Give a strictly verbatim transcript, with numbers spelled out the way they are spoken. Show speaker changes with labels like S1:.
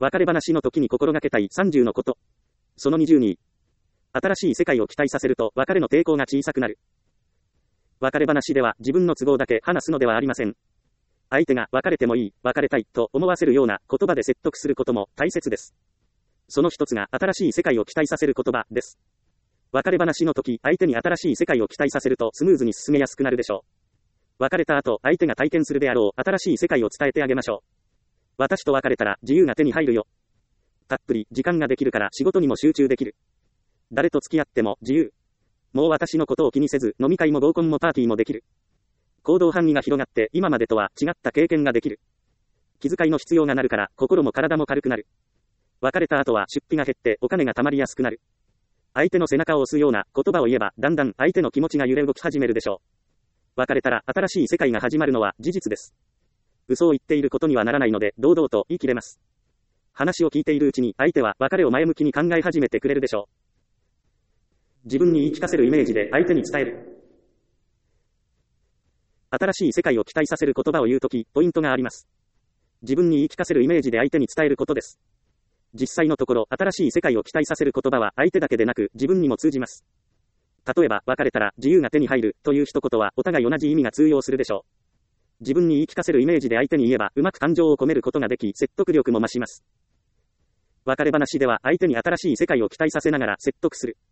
S1: 別れ話の時に心がけたいさんじゅうのこと。そのにじゅうに。新しい世界を期待させると別れの抵抗が小さくなる。別れ話では自分の都合だけ話すのではありません。相手が別れてもいい、別れたいと思わせるような言葉で説得することも大切です。その一つが新しい世界を期待させる言葉です。別れ話の時、相手に新しい世界を期待させるとスムーズに進めやすくなるでしょう。別れた後、相手が体験するであろう新しい世界を伝えてあげましょう。私と別れたら自由が手に入るよ。たっぷり時間ができるから仕事にも集中できる。誰と付き合っても自由。もう私のことを気にせず、飲み会も合コンもパーティーもできる。行動範囲が広がって今までとは違った経験ができる。気遣いの必要がなるから心も体も軽くなる。別れた後は出費が減ってお金が貯まりやすくなる。相手の背中を押すような言葉を言えばだんだん相手の気持ちが揺れ動き始めるでしょう。別れたら新しい世界が始まるのは事実です。嘘を言っていることにはならないので堂々と言い切れます。話を聞いているうちに相手は別れを前向きに考え始めてくれるでしょう。自分に言い聞かせるイメージで相手に伝える。新しい世界を期待させる言葉を言うとき、ポイントがあります。自分に言い聞かせるイメージで相手に伝えることです。実際のところ、新しい世界を期待させる言葉は相手だけでなく自分にも通じます。例えば、別れたら自由が手に入るという一言はお互い同じ意味が通用するでしょう。自分に言い聞かせるイメージで相手に言えば、うまく感情を込めることができ、説得力も増します。別れ話では相手に新しい世界を期待させながら説得する。